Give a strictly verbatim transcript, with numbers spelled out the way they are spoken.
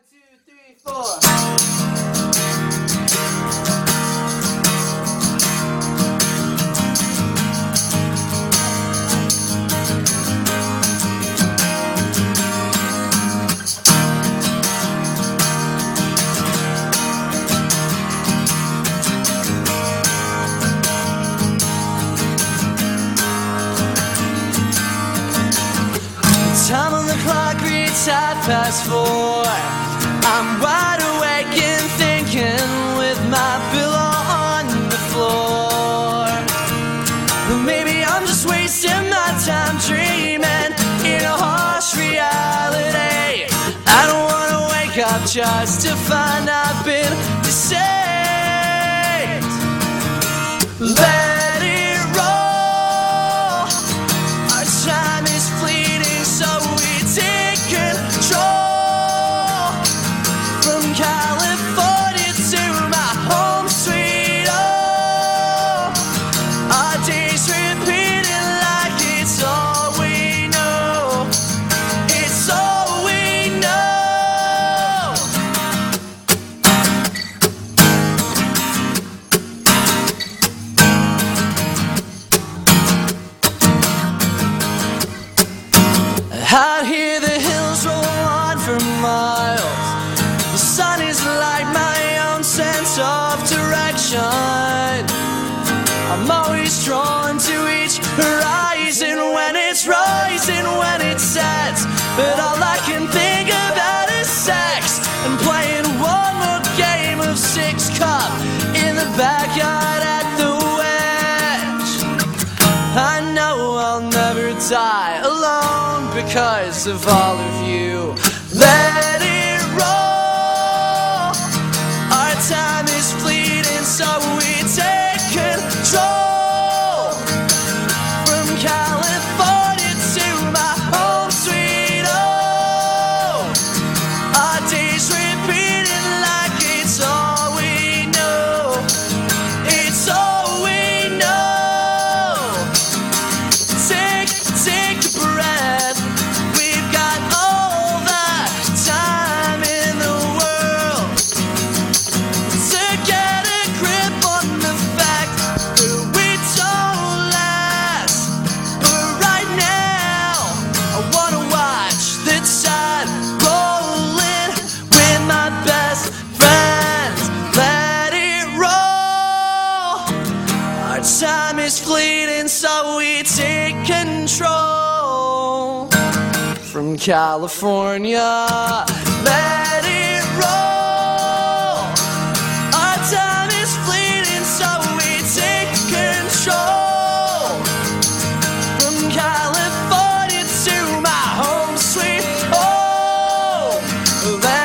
One, two, three, four. Time on the clock reads half past four. I'm wide awake and thinking with my pillow on the floor. But maybe I'm just wasting my time dreaming in a harsh reality. I don't wanna wake up just to find I've been deceived. Let it roll. Our time is fleeting, so we take control. From California to my home sweet home. Our days repeating like it's all we know. It's all we know. Out here the hills roll on for miles. The sun is like my own sense of direction. I'm always drawn to each horizon when it's rising, when it sets. But all I can think about is sex and playing one more game of six cup in the backyard at the wedge. I know I'll never die alone because of all of you. Let it roll. Our time is fleeting, so we take control. From California to my home sweet home. Our days repeating like it's all we know. It's all we know. Take, take a breath. We've got all the time in the world to get a grip on the fact that we don't last. But right now, I wanna watch the tide rolling with my best friends. Let it roll. Our time is fleeting, so we take control. From California, let it roll. Our time is fleeting, so we take control. From California to my home sweet home. Let